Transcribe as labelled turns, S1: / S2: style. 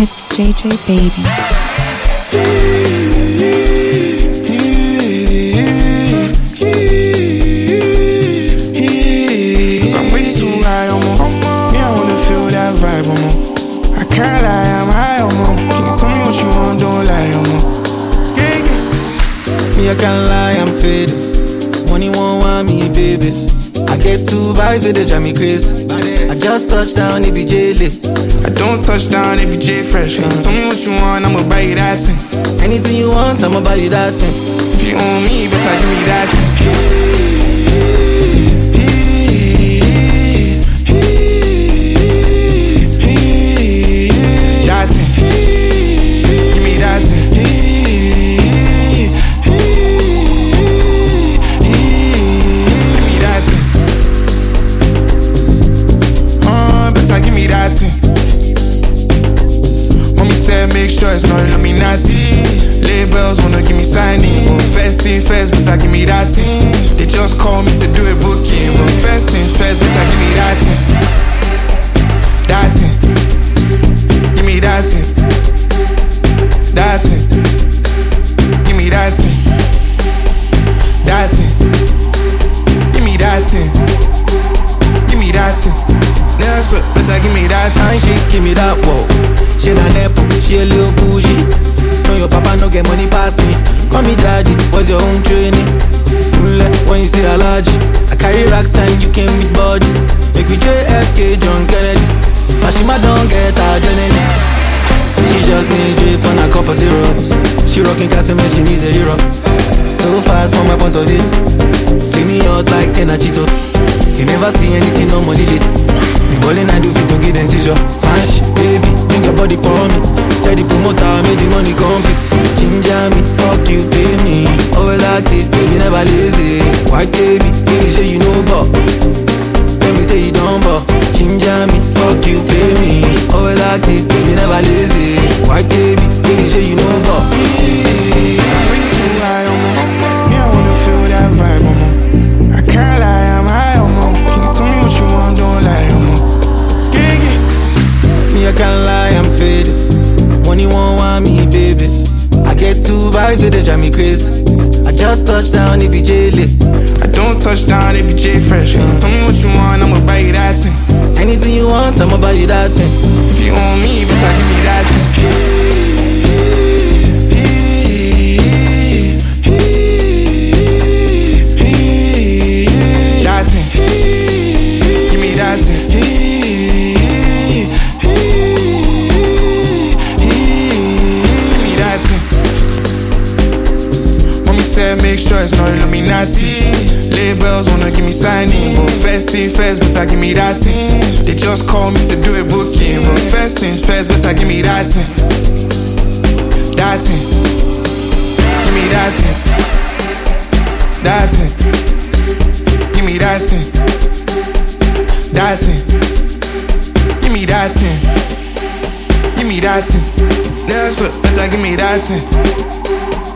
S1: It's JJ Baby.
S2: So I'm way too high, me, I wanna feel that vibe, I can't lie, I'm high, Can you tell me what you want, don't lie,
S3: Me, I can't lie, I'm faded. Money won't want me, baby. I get two vibes, they drive me crazy. I just touched down, it be J-Lit.
S2: I don't touch down, it be J-Fresh. Can you tell me what you want, I'ma buy you that thing.
S3: Anything you want, I'ma buy you that thing.
S2: If you own me, better give me that thing. That thing. Give me that thing. Give me that thing. Better give me that thing. Mommy said make sure it's not Illuminati. Labels wanna give me signing. First thing first, better give me that thing. They just call me to do a booking. But first things first, better give me that thing. That thing. Give me that thing. That thing. Give me that thing. That thing. Give me that thing. Give me that thing. That's what, better give me that
S3: time. She give me that whoa. She na nepo, she a little bougie. No, your papa no get money past me. Call me daddy, what's your own training? When you say allergy, I carry racks and you came with body. Make me JFK, John Kennedy. Mashima don't get her adrenaline. She just need drip on a cup of zeros. She rockin' Casimir, she needs a hero. So fast from my point of view. Flame me out like Senachito. You never see anything, no money lit. The ballin' I do fit to get them seizure. Fine shit, baby, bring your body for me. Tell the promoter, make the money complete. Ginger me, fuck you, pay me. Always active, baby, never lazy. White baby, baby, say you know but let me say you don't but ginger me, fuck you, pay me. Always active, baby, never lazy. White baby, baby, say you know but
S2: I'm way too high, me, I wanna feel that vibe, I can't lie, I'm high, Can you tell me what you want, don't lie,
S3: Me, I can't lie, I'm faded. Money won't want me, baby. I get two vibes, they drive me crazy. I just touched down, it be J-Lit.
S2: I don't touch down, it be J-Fresh. Can you tell me what you want, I'ma buy you that thing.
S3: Anything you want, I'ma buy you that thing.
S2: If you own me, better give me that thing. That thing. Give me that thing. Make sure it's not Illuminati. Labels wanna give me signing. But first thing first, better give me that thing. They just call me to do a booking. But first things first, better give me that thing. That thing. Give me that thing. That thing. Give me that thing. That thing. Give me that thing. Give me that thing. That's what, better give me that thing.